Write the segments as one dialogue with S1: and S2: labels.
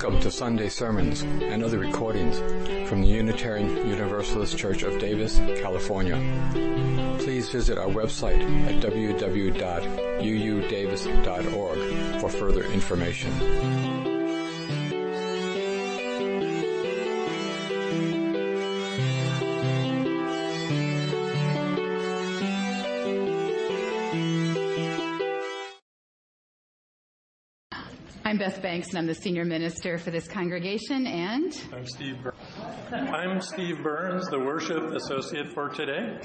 S1: Welcome to Sunday sermons and other recordings from the Unitarian Universalist Church of Davis, California. Please visit our website at www.uudavis.org for further information.
S2: I'm Beth Banks, and I'm the senior minister for this congregation, and
S3: I'm Steve Burns, the worship associate for today.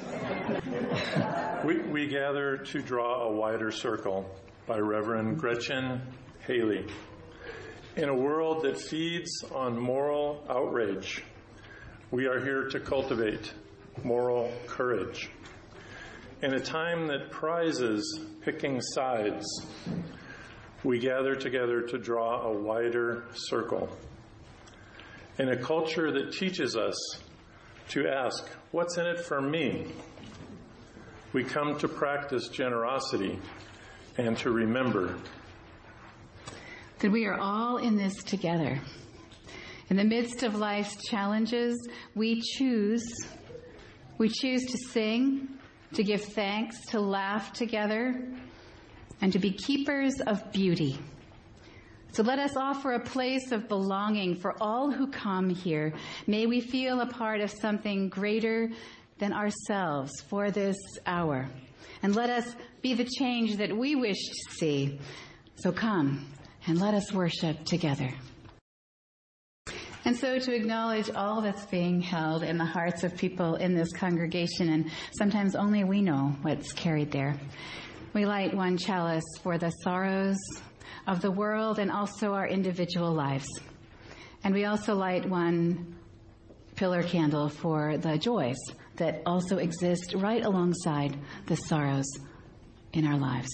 S3: We gather to draw a wider circle by Reverend Gretchen Haley. In a world that feeds on moral outrage, we are here to cultivate moral courage. In a time that prizes picking sides, we gather together to draw a wider circle. In a culture that teaches us to ask, what's in it for me? We come to practice generosity and to remember
S2: that we are all in this together. In the midst of life's challenges, we choose to sing, to give thanks, to laugh together, and to be keepers of beauty. So let us offer a place of belonging for all who come here. May we feel a part of something greater than ourselves for this hour. And let us be the change that we wish to see. So come and let us worship together. And so to acknowledge all that's being held in the hearts of people in this congregation, and sometimes only we know what's carried there. We light one chalice for the sorrows of the world and also our individual lives. And we also light one pillar candle for the joys that also exist right alongside the sorrows in our lives.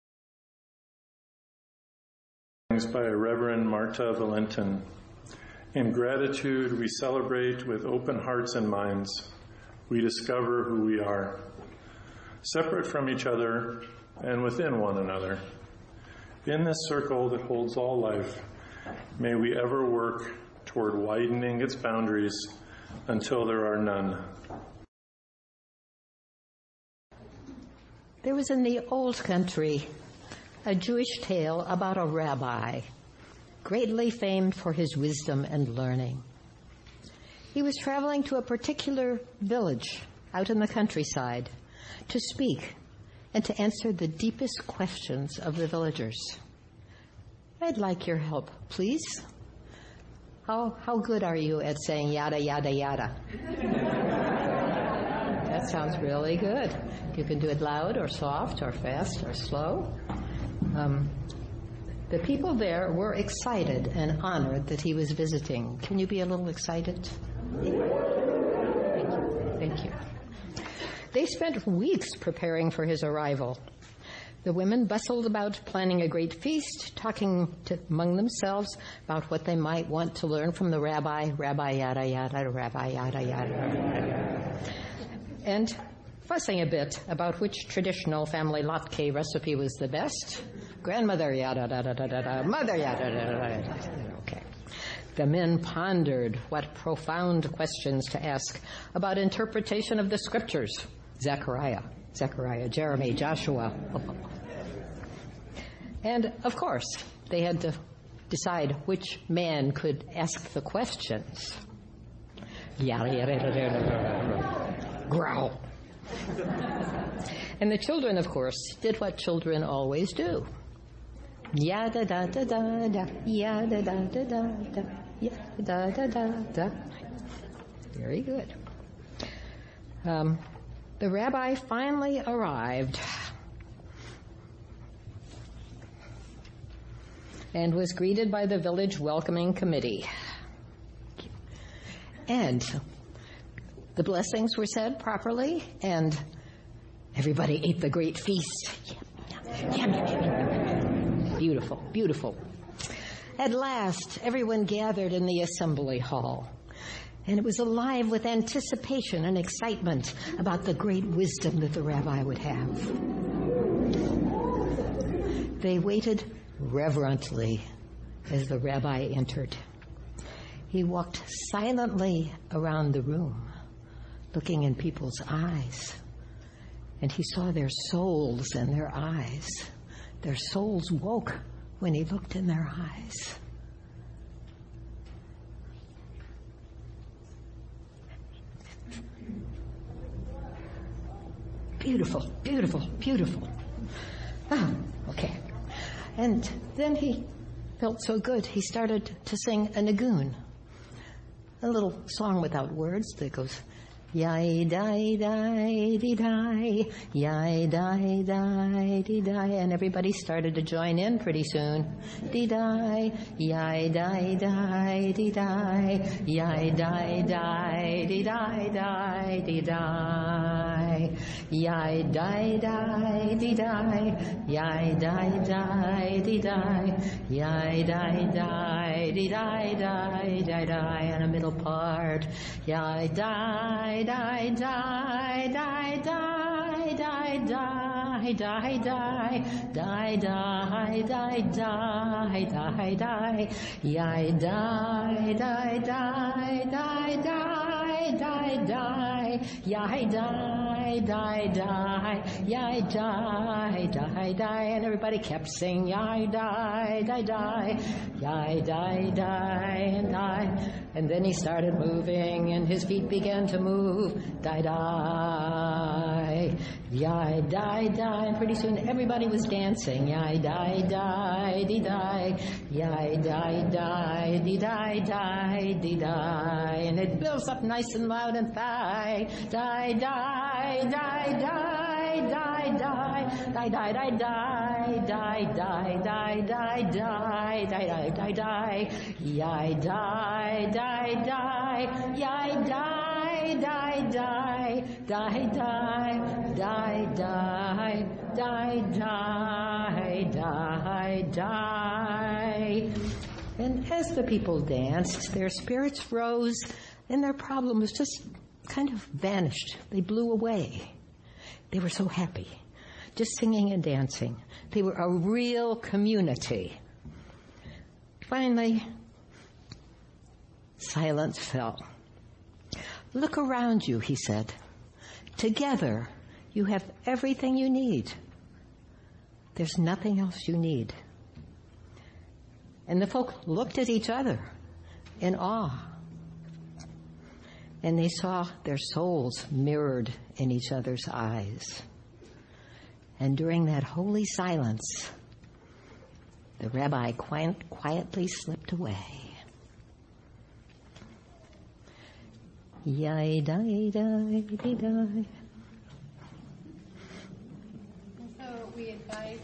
S3: By Reverend Marta Valentin. In gratitude, we celebrate with open hearts and minds. We discover who we are, separate from each other and within one another. In this circle that holds all life, may we ever work toward widening its boundaries until there are none.
S4: There was in the old country a Jewish tale about a rabbi, greatly famed for his wisdom and learning. He was traveling to a particular village out in the countryside to speak and to answer the deepest questions of the villagers. I'd like your help, please. How good are you at saying yada, yada, yada? That sounds really good. You can do it loud or soft or fast or slow. The people there were excited and honored that he was visiting. Can you be a little excited? Thank you. They spent weeks preparing for his arrival. The women bustled about planning a great feast, talking among themselves about what they might want to learn from the rabbi, rabbi yada yada, rabbi yada yada, and fussing a bit about which traditional family latke recipe was the best. Grandmother yada da da da da da, mother yada da da da. Okay. The men pondered what profound questions to ask about interpretation of the scriptures. Zechariah, Jeremy, Joshua. And, of course, they had to decide which man could ask the questions. Yada, yada, yada, yada, growl. And the children, of course, did what children always do. Yada, da, da, da, da, yada, da, da, da, da, yada, da, da, da, da. Very good. The rabbi finally arrived and was greeted by the village welcoming committee. And the blessings were said properly, and everybody ate the great feast. Yum, yum, yum, yum. Beautiful, beautiful. At last, everyone gathered in the assembly hall. And it was alive with anticipation and excitement about the great wisdom that the rabbi would have. They waited reverently as the rabbi entered. He walked silently around the room, looking in people's eyes. And he saw their souls in their eyes. Their souls woke when he looked in their eyes. Beautiful, beautiful, beautiful. Ah, okay. And then he felt so good, he started to sing a nigun, a little song without words that goes, yai dai dai di dai, yai dai dai di dai, and everybody started to join in pretty soon. Di dai, yai dai dai di dai, yai dai dai di dai dai di dai, yai dai dai di dai, yai dai dai di dai, yai dai dai di dai dai dai dai, and a middle part, yai dai. Die, die, die, die, die, die, die, die, die, die, die, die, die, die, yai, die, die, die, die, die, die, die, yai, die, die, die, yai, die, die, die, and everybody kept singing, yai, die, die, die, yai, die, die, and die, and then he started moving, and his feet began to move. Die, die, yai, die, die, and pretty soon everybody was dancing. Yai, die, die, di, die, yai, die, die, di, die, die, di, die, and it builds up nice and loud and thigh. Die, die, die, die, die, die, die, die, die, die, die, die, die, die, die, die, die, die, yai, die, die, die, yai, die. Die, die, die, die, die, die, die, die, die, die. And as the people danced, their spirits rose and their problems just kind of vanished. They blew away. They were so happy, just singing and dancing. They were a real community. Finally, silence fell. Look around you, he said. Together, you have everything you need. There's nothing else you need. And the folk looked at each other in awe. And they saw their souls mirrored in each other's eyes. And during that holy silence, the rabbi quietly slipped away. Yai, die, die, die, die.
S2: So we invite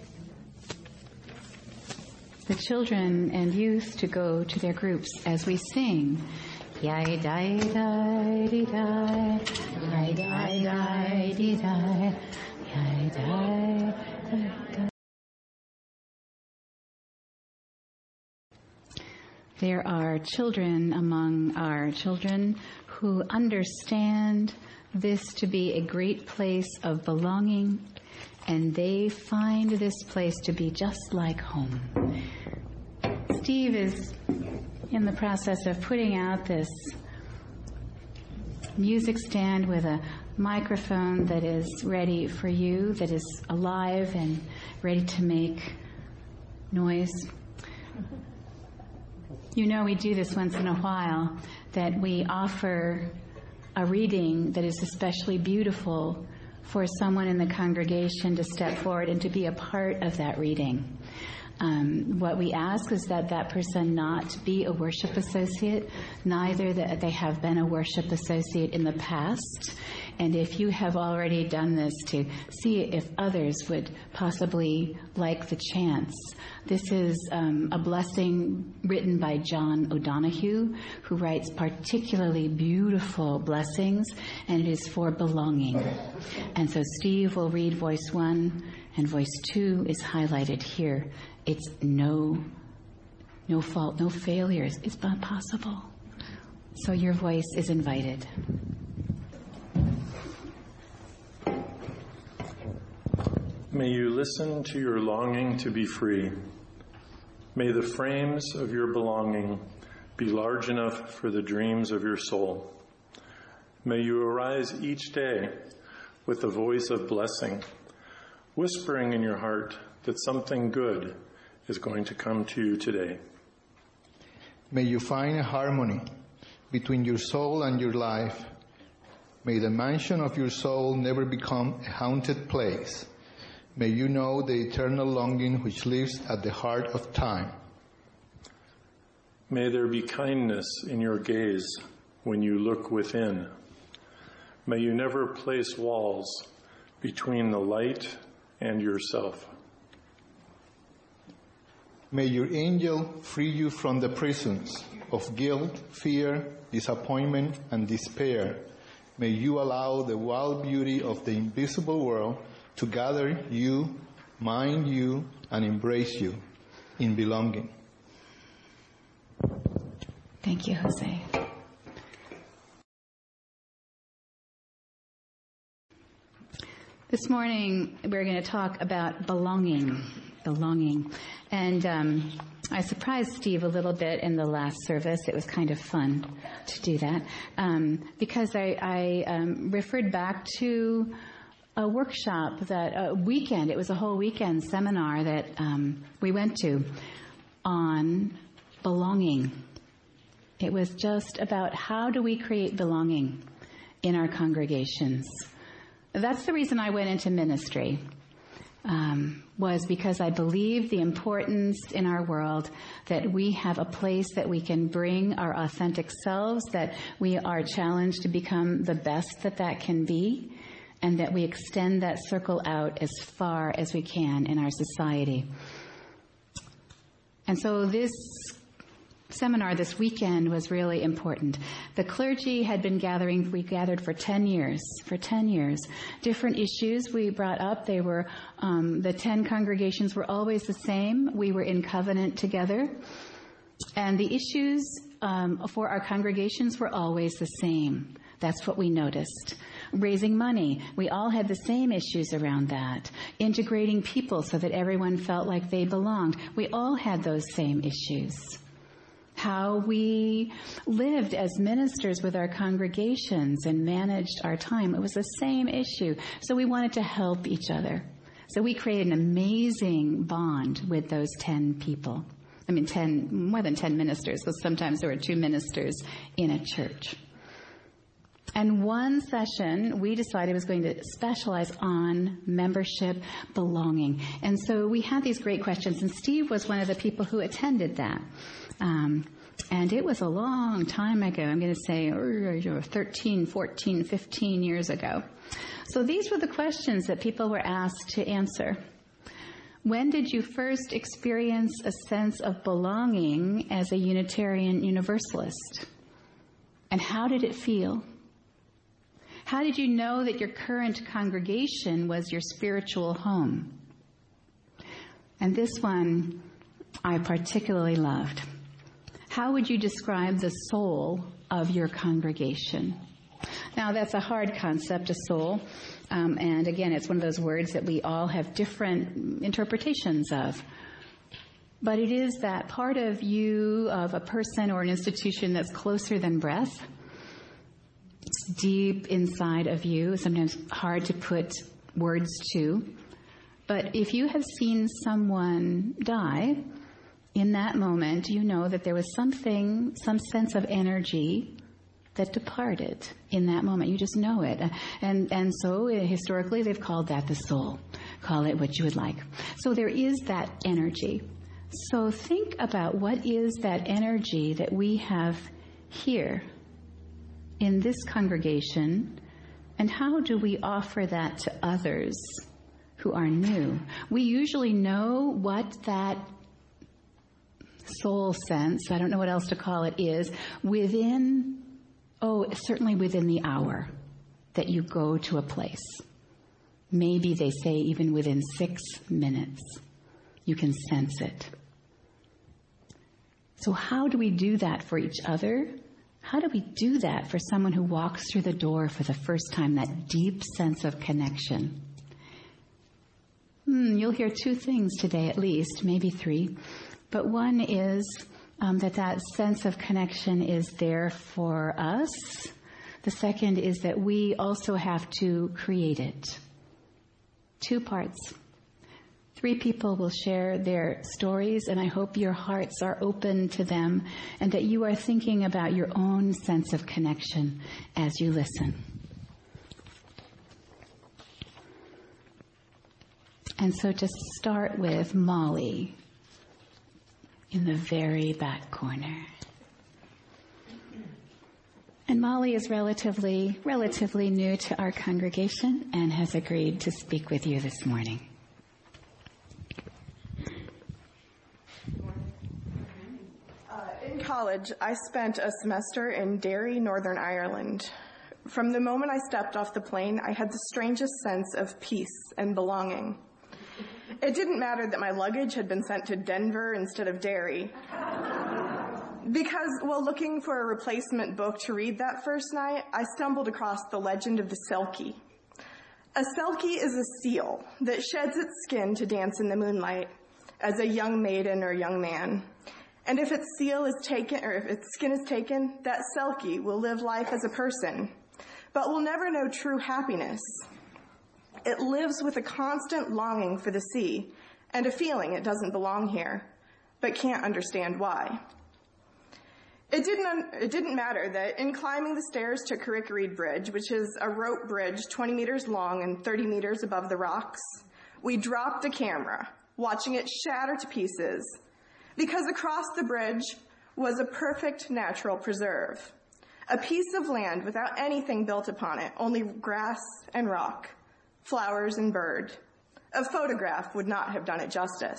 S2: the children and youth to go to their groups as we sing. Yai, die, die, die, die. Yai, die, die, die, die. Yai, die, die, die. There are children among our children who understand this to be a great place of belonging, and they find this place to be just like home. Steve is in the process of putting out this music stand with a microphone that is ready for you, that is alive and ready to make noise. You know, we do this once in a while, that we offer a reading that is especially beautiful for someone in the congregation to step forward and to be a part of that reading. What we ask is that that person not be a worship associate, neither that they have been a worship associate in the past. And if you have already done this, to see if others would possibly like the chants. This is a blessing written by John O'Donohue, who writes particularly beautiful blessings, and it is for belonging. And so Steve will read voice 1, and voice 2 is highlighted here. It's no fault, no failures. It's not possible. So your voice is invited.
S3: May you listen to your longing to be free. May the frames of your belonging be large enough for the dreams of your soul. May you arise each day with a voice of blessing, whispering in your heart that something good is going to come to you today.
S5: May you find a harmony between your soul and your life. May the mansion of your soul never become a haunted place. May you know the eternal longing which lives at the heart of time.
S3: May there be kindness in your gaze when you look within. May you never place walls between the light and yourself.
S5: May your angel free you from the prisons of guilt, fear, disappointment, and despair. May you allow the wild beauty of the invisible world to gather you, mind you, and embrace you in belonging.
S2: Thank you, Jose. This morning, we're going to talk about belonging. And I surprised Steve a little bit in the last service. It was kind of fun to do that because I referred back to a workshop weekend. It was a whole weekend seminar that we went to on belonging. It was just about how do we create belonging in our congregations. That's the reason I went into ministry, was because I believe the importance in our world that we have a place that we can bring our authentic selves, that we are challenged to become the best that can be, and that we extend that circle out as far as we can in our society. And so this seminar this weekend was really important. The clergy had been gathering. We gathered for 10 years. Different issues we brought up. They were, the 10 congregations were always the same. We were in covenant together. And the issues for our congregations were always the same. That's what we noticed. Raising money. We all had the same issues around that. Integrating people so that everyone felt like they belonged. We all had those same issues. How we lived as ministers with our congregations and managed our time. It was the same issue. So we wanted to help each other. So we created an amazing bond with those 10 people. I mean, more than 10 ministers, because sometimes there were 2 ministers in a church. And one session, we decided was going to specialize on membership belonging. And so we had these great questions, and Steve was one of the people who attended that. And it was a long time ago. I'm going to say 13, 14, 15 years ago. So these were the questions that people were asked to answer. When did you first experience a sense of belonging as a Unitarian Universalist? And how did it feel? How did you know that your current congregation was your spiritual home? And this one I particularly loved. How would you describe the soul of your congregation? Now, that's a hard concept, a soul. And again, it's one of those words that we all have different interpretations of. But it is that part of you, of a person or an institution that's closer than breath. It's deep inside of you, sometimes hard to put words to. But if you have seen someone die, in that moment, you know that there was some sense of energy that departed in that moment. You just know it. And so historically, they've called that the soul. Call it what you would like. So there is that energy. So think about what is that energy that we have here in this congregation, and how do we offer that to others who are new? We usually know what that soul sense, I don't know what else to call it, is certainly within the hour that you go to a place. Maybe they say even within 6 minutes, you can sense it. So how do we do that for each other? How do we do that for someone who walks through the door for the first time, that deep sense of connection? You'll hear 2 things today at least, maybe 3. But one is that sense of connection is there for us. The second is that we also have to create it. 2 parts. 3 people will share their stories, and I hope your hearts are open to them and that you are thinking about your own sense of connection as you listen. And so just start with Molly in the very back corner. And Molly is relatively new to our congregation and has agreed to speak with you this morning.
S6: In college, I spent a semester in Derry, Northern Ireland. From the moment I stepped off the plane, I had the strangest sense of peace and belonging. It didn't matter that my luggage had been sent to Denver instead of Derry. Because while looking for a replacement book to read that first night, I stumbled across The Legend of the Selkie. A Selkie is a seal that sheds its skin to dance in the moonlight as a young maiden or young man. And if its seal is taken, or if its skin is taken, that Selkie will live life as a person, but will never know true happiness. It lives with a constant longing for the sea and a feeling it doesn't belong here, but can't understand why. It didn't matter that in climbing the stairs to Carrick-a-Reid Bridge, which is a rope bridge 20 meters long and 30 meters above the rocks, we dropped a camera, watching it shatter to pieces, because across the bridge was a perfect natural preserve, a piece of land without anything built upon it, only grass and rock, flowers and bird. A photograph would not have done it justice.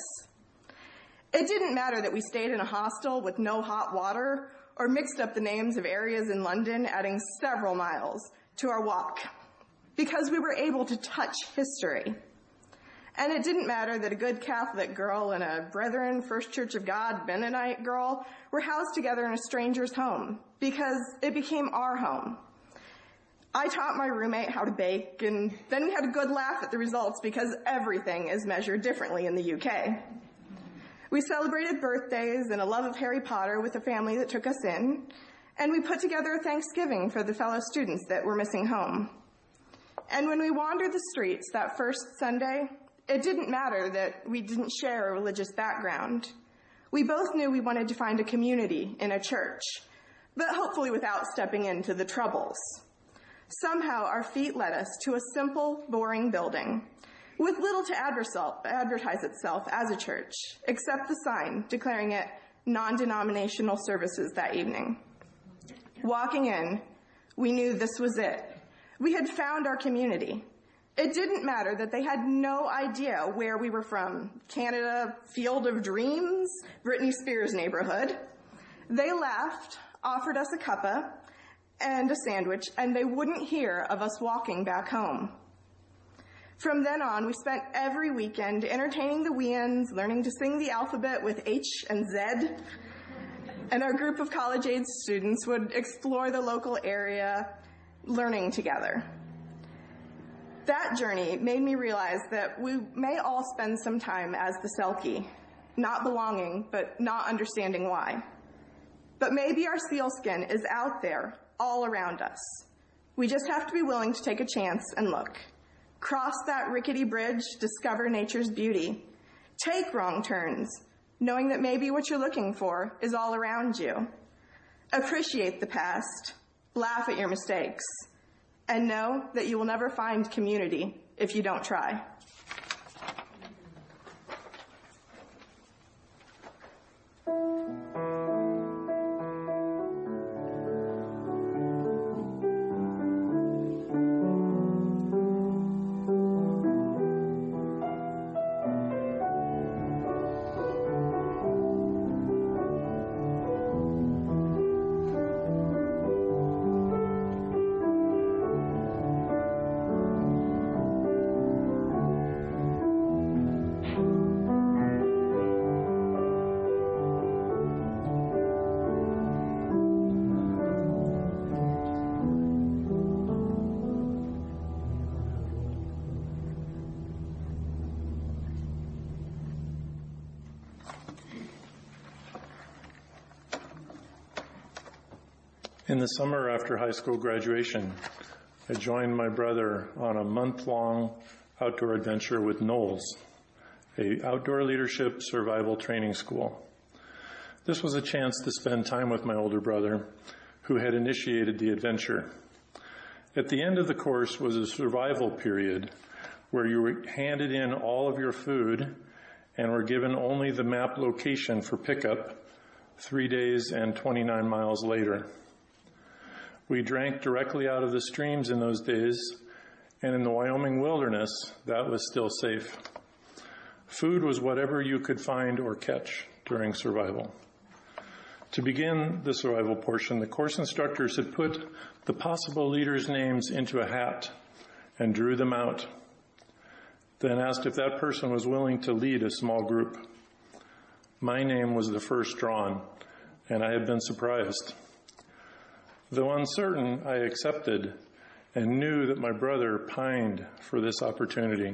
S6: It didn't matter that we stayed in a hostel with no hot water or mixed up the names of areas in London, adding several miles to our walk, because we were able to touch history. And it didn't matter that a good Catholic girl and a Brethren First Church of God Mennonite girl were housed together in a stranger's home, because it became our home. I taught my roommate how to bake, and then we had a good laugh at the results because everything is measured differently in the UK. We celebrated birthdays and a love of Harry Potter with a family that took us in, and we put together a Thanksgiving for the fellow students that were missing home. And when we wandered the streets that first Sunday, it didn't matter that we didn't share a religious background. We both knew we wanted to find a community in a church, but hopefully without stepping into the troubles. Somehow our feet led us to a simple, boring building with little to advertise itself as a church, except the sign declaring it non-denominational services that evening. Walking in, we knew this was it. We had found our community. It didn't matter that they had no idea where we were from. Canada, Field of Dreams, Britney Spears neighborhood. They laughed, offered us a cuppa and a sandwich, and they wouldn't hear of us walking back home. From then on, we spent every weekend entertaining the weans, learning to sing the alphabet with H and Z, and our group of college-age students would explore the local area, learning together. That journey made me realize that we may all spend some time as the Selkie, not belonging, but not understanding why. But maybe our sealskin is out there, all around us. We just have to be willing to take a chance and look. Cross that rickety bridge, discover nature's beauty. Take wrong turns, knowing that maybe what you're looking for is all around you. Appreciate the past, laugh at your mistakes, and know that you will never find community if you don't try.
S3: In the summer after high school graduation, I joined my brother on a month-long outdoor adventure with Knowles, an outdoor leadership survival training school. This was a chance to spend time with my older brother, who had initiated the adventure. At the end of the course was a survival period where you were handed in all of your food and were given only the map location for pickup 3 days and 29 miles later. We drank directly out of the streams in those days, and in the Wyoming wilderness, that was still safe. Food was whatever you could find or catch during survival. To begin the survival portion, the course instructors had put the possible leaders' names into a hat and drew them out, then asked if that person was willing to lead a small group. My name was the first drawn, and I had been surprised. Though uncertain, I accepted and knew that my brother pined for this opportunity.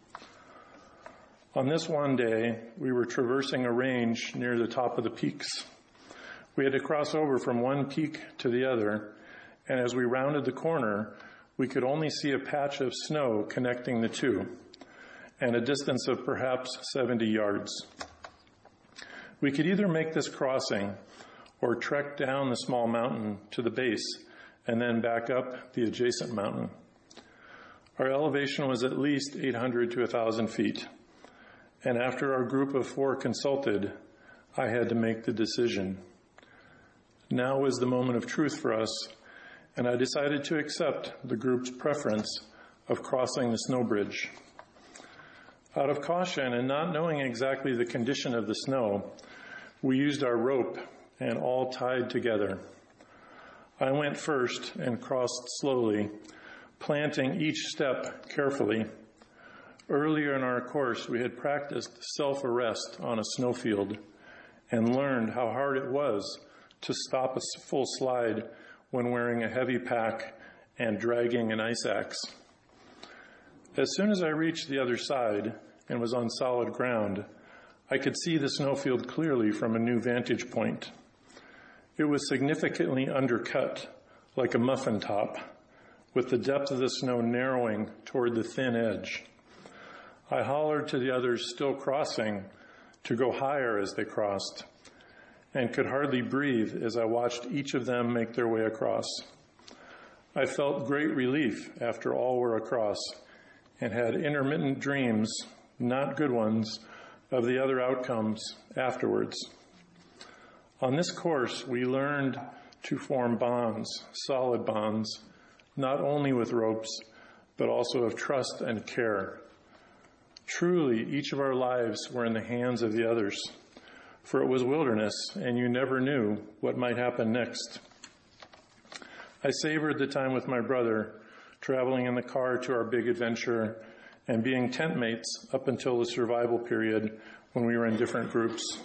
S3: On this one day, we were traversing a range near the top of the peaks. We had to cross over from one peak to the other, and as we rounded the corner, we could only see a patch of snow connecting the two, and a distance of perhaps 70 yards. We could either make this crossing or trek down the small mountain to the base and then back up the adjacent mountain. Our elevation was at least 800 to 1,000 feet, and after our group of 4 consulted, I had to make the decision. Now was the moment of truth for us, and I decided to accept the group's preference of crossing the snow bridge. Out of caution and not knowing exactly the condition of the snow, we used our rope and all tied together. I went first and crossed slowly, planting each step carefully. Earlier in our course, we had practiced self-arrest on a snowfield and learned how hard it was to stop a full slide when wearing a heavy pack and dragging an ice axe. As soon as I reached the other side and was on solid ground, I could see the snowfield clearly from a new vantage point. It was significantly undercut, like a muffin top, with the depth of the snow narrowing toward the thin edge. I hollered to the others still crossing to go higher as they crossed, and could hardly breathe as I watched each of them make their way across. I felt great relief after all were across, and had intermittent dreams, not good ones, of the other outcomes afterwards. On this course, we learned to form bonds, solid bonds, not only with ropes, but also of trust and care. Truly, each of our lives were in the hands of the others, for it was wilderness, and you never knew what might happen next. I savored the time with my brother, traveling in the car to our big adventure, and being tent mates up until the survival period when we were in different groups.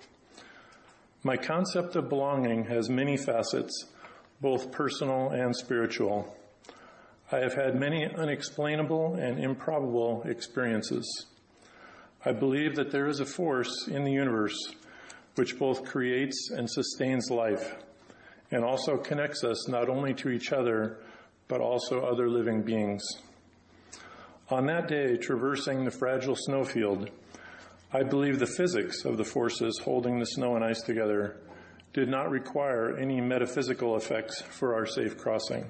S3: My concept of belonging has many facets, both personal and spiritual. I have had many unexplainable and improbable experiences. I believe that there is a force in the universe which both creates and sustains life, and also connects us not only to each other, but also other living beings. On that day, traversing the fragile snowfield, I believe the physics of the forces holding the snow and ice together did not require any metaphysical effects for our safe crossing.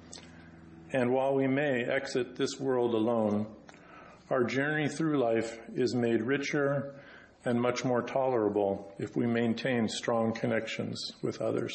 S3: And while we may exit this world alone, our journey through life is made richer and much more tolerable if we maintain strong connections with others.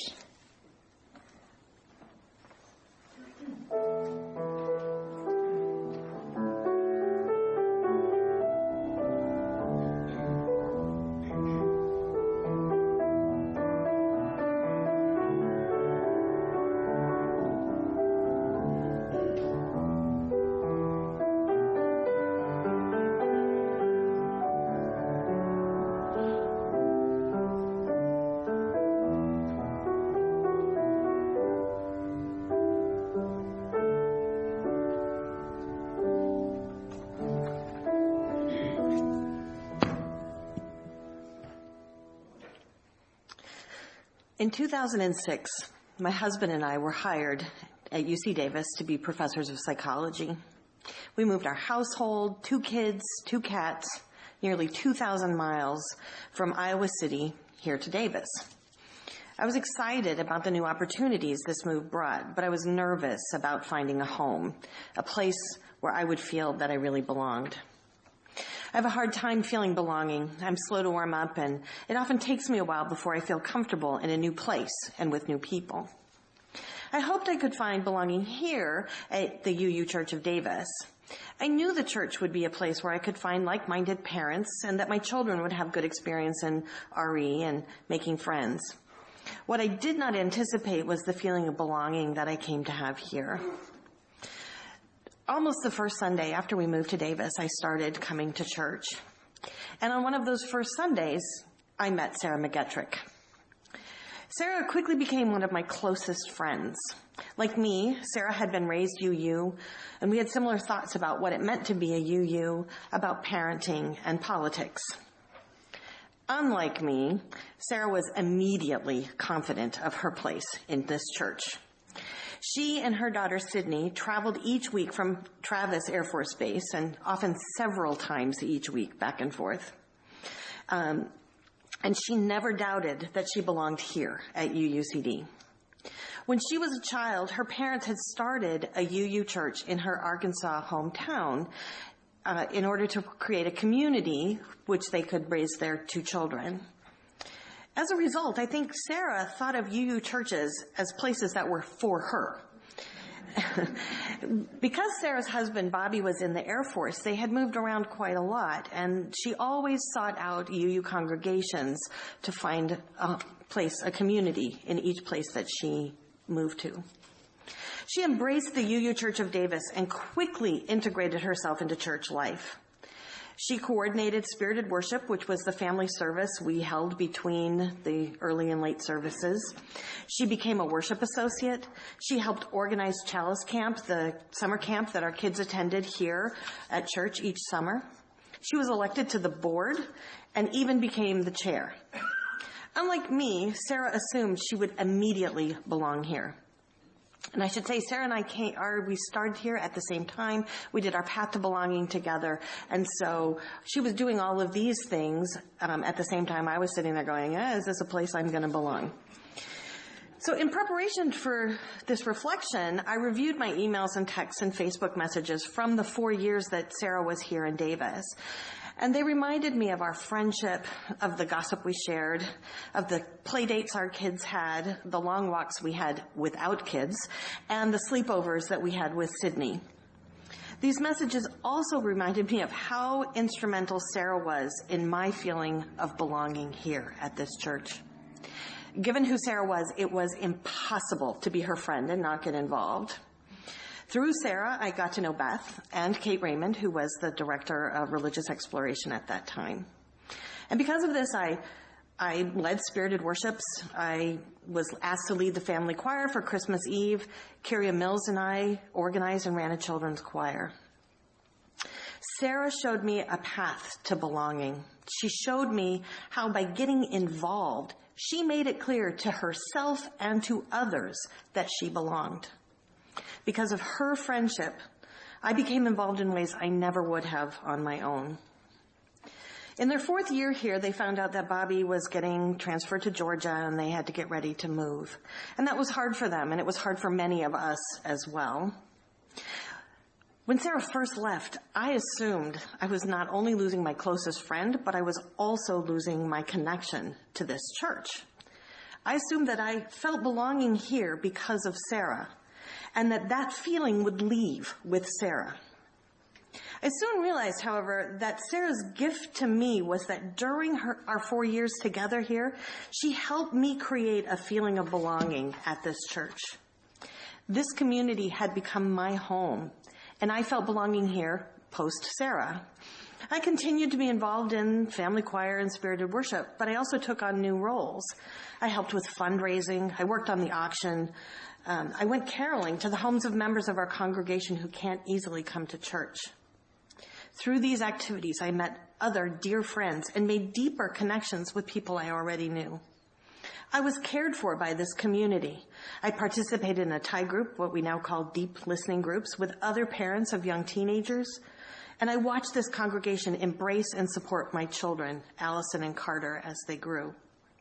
S7: In 2006, my husband and I were hired at UC Davis to be professors of psychology. We moved our household, 2 kids, 2 cats, nearly 2,000 miles from Iowa City here to Davis. I was excited about the new opportunities this move brought, but I was nervous about finding a home, a place where I would feel that I really belonged. I have a hard time feeling belonging. I'm slow to warm up, and it often takes me a while before I feel comfortable in a new place and with new people. I hoped I could find belonging here at the UU Church of Davis. I knew the church would be a place where I could find like-minded parents and that my children would have good experience in RE and making friends. What I did not anticipate was the feeling of belonging that I came to have here. Almost the first Sunday after we moved to Davis, I started coming to church. And on one of those first Sundays, I met Sarah McGettrick. Sarah quickly became one of my closest friends. Like me, Sarah had been raised UU, and we had similar thoughts about what it meant to be a UU, about parenting and politics. Unlike me, Sarah was immediately confident of her place in this church. She and her daughter Sydney traveled each week from Travis Air Force Base, and often several times each week, back and forth. And she never doubted that she belonged here at UUCD. When she was a child, her parents had started a UU church in her Arkansas hometown in order to create a community which they could raise their 2 children. As a result, I think Sarah thought of UU churches as places that were for her. Because Sarah's husband, Bobby, was in the Air Force, they had moved around quite a lot, and she always sought out UU congregations to find a community in each place that she moved to. She embraced the UU Church of Davis and quickly integrated herself into church life. She coordinated Spirited Worship, which was the family service we held between the early and late services. She became a worship associate. She helped organize Chalice Camp, the summer camp that our kids attended here at church each summer. She was elected to the board and even became the chair. Unlike me, Sarah assumed she would immediately belong here. And I should say, Sarah and I we started here at the same time. We did our Path to Belonging together. And so she was doing all of these things at the same time I was sitting there going, is this a place I'm going to belong? So in preparation for this reflection, I reviewed my emails and texts and Facebook messages from the 4 years that Sarah was here in Davis. And they reminded me of our friendship, of the gossip we shared, of the play dates our kids had, the long walks we had without kids, and the sleepovers that we had with Sydney. These messages also reminded me of how instrumental Sarah was in my feeling of belonging here at this church. Given who Sarah was, it was impossible to be her friend and not get involved. Through Sarah, I got to know Beth and Kate Raymond, who was the director of religious exploration at that time. And because of this, I led Spirited Worships. I was asked to lead the family choir for Christmas Eve. Kyria Mills and I organized and ran a children's choir. Sarah showed me a path to belonging. She showed me how by getting involved, she made it clear to herself and to others that she belonged. Because of her friendship, I became involved in ways I never would have on my own. In their 4th year here, they found out that Bobby was getting transferred to Georgia and they had to get ready to move. And that was hard for them, and it was hard for many of us as well. When Sarah first left, I assumed I was not only losing my closest friend, but I was also losing my connection to this church. I assumed that I felt belonging here because of Sarah, and that feeling would leave with Sarah. I soon realized, however, that Sarah's gift to me was that during our 4 years together here, she helped me create a feeling of belonging at this church. This community had become my home, and I felt belonging here post-Sarah. I continued to be involved in family choir and Spirited Worship, but I also took on new roles. I helped with fundraising. I worked on the auction. I went caroling to the homes of members of our congregation who can't easily come to church. Through these activities, I met other dear friends and made deeper connections with people I already knew. I was cared for by this community. I participated in a Thai group, what we now call deep listening groups, with other parents of young teenagers. And I watched this congregation embrace and support my children, Allison and Carter, as they grew.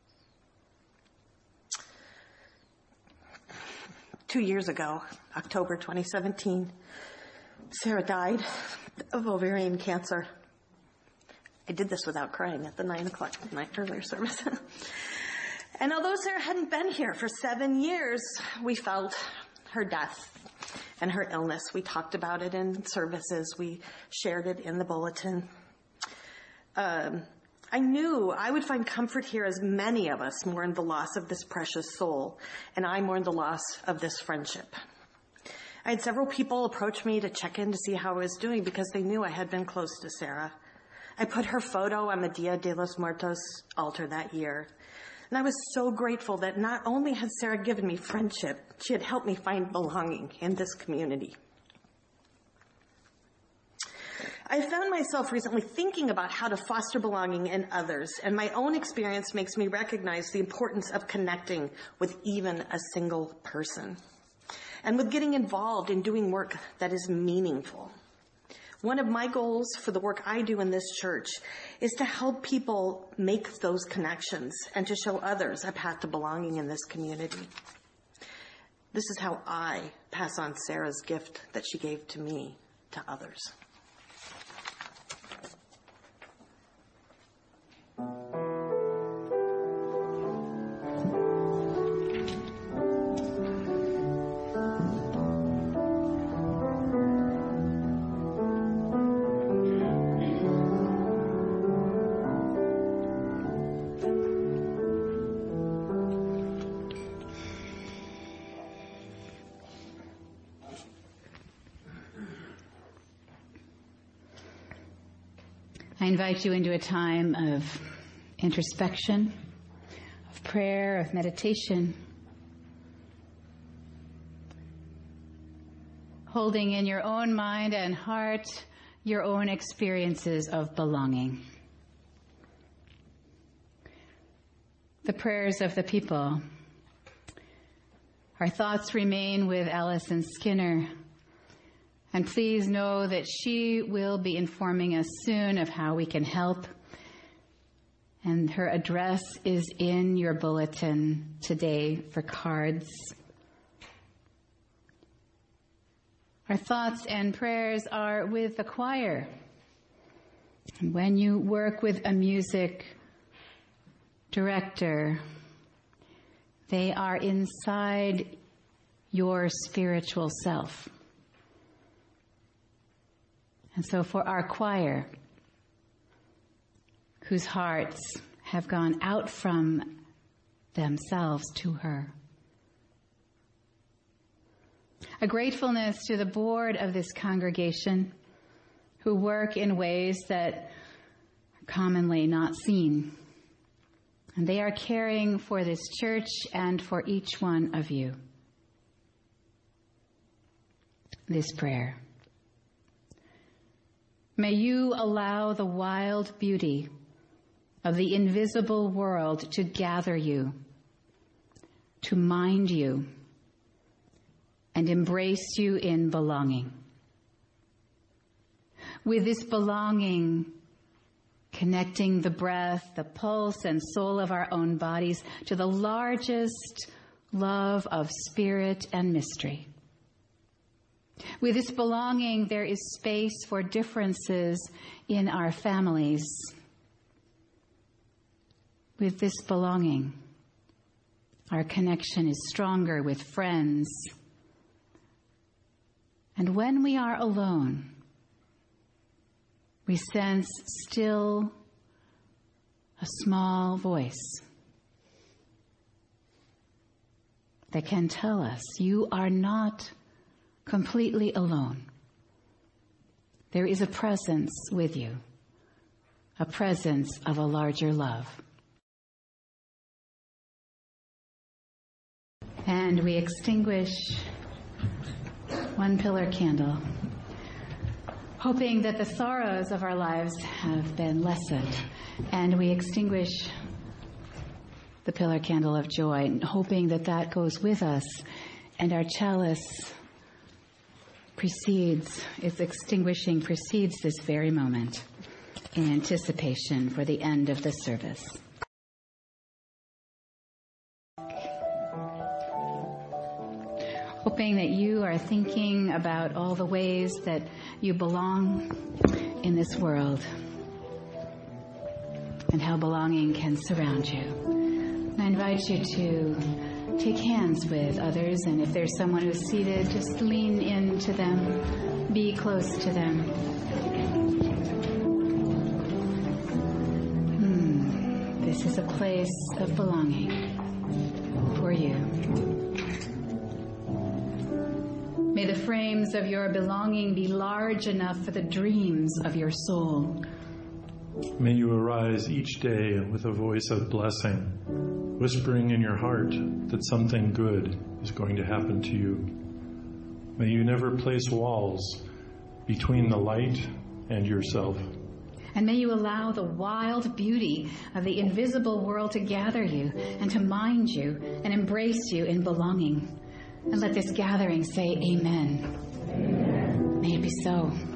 S7: 2 years ago, October 2017, Sarah died of ovarian cancer. I did this without crying at the 9 o'clock night earlier service. And although Sarah hadn't been here for 7 years, we felt her death and her illness. We talked about it in services. We shared it in the bulletin. I knew I would find comfort here as many of us mourned the loss of this precious soul, and I mourned the loss of this friendship. I had several people approach me to check in to see how I was doing because they knew I had been close to Sarah. I put her photo on the Dia de los Muertos altar that year. And I was so grateful that not only had Sarah given me friendship, she had helped me find belonging in this community. I found myself recently thinking about how to foster belonging in others, and my own experience makes me recognize the importance of connecting with even a single person, and with getting involved in doing work that is meaningful. One of my goals for the work I do in this church is to help people make those connections and to show others a path to belonging in this community. This is how I pass on Sarah's gift that she gave to me to others.
S2: I invite you into a time of introspection, of prayer, of meditation, holding in your own mind and heart your own experiences of belonging. The prayers of the people. Our thoughts remain with Allison Skinner. And please know that she will be informing us soon of how we can help. And her address is in your bulletin today for cards. Our thoughts and prayers are with the choir. And when you work with a music director, they are inside your spiritual self. And so for our choir, whose hearts have gone out from themselves to her. A gratefulness to the board of this congregation who work in ways that are commonly not seen. And they are caring for this church and for each one of you. This prayer. May you allow the wild beauty of the invisible world to gather you, to mind you, and embrace you in belonging. With this belonging, connecting the breath, the pulse, and soul of our own bodies to the largest love of spirit and mystery. With this belonging, there is space for differences in our families. With this belonging, our connection is stronger with friends. And when we are alone, we sense still a small voice that can tell us, you are not completely alone. There is a presence with you, a presence of a larger love. And we extinguish one pillar candle, hoping that the sorrows of our lives have been lessened. And we extinguish the pillar candle of joy, hoping that that goes with us, and our chalice its extinguishing precedes this very moment in anticipation for the end of the service. Hoping that you are thinking about all the ways that you belong in this world and how belonging can surround you. And I invite you to take hands with others, and if there's someone who's seated, just lean into them, be close to them. This is a place of belonging for you. May the frames of your belonging be large enough for the dreams of your soul.
S3: May you arise each day with a voice of blessing, whispering in your heart that something good is going to happen to you. May you never place walls between the light and yourself.
S2: And may you allow the wild beauty of the invisible world to gather you and to mind you and embrace you in belonging. And let this gathering say amen. Amen. May it be so.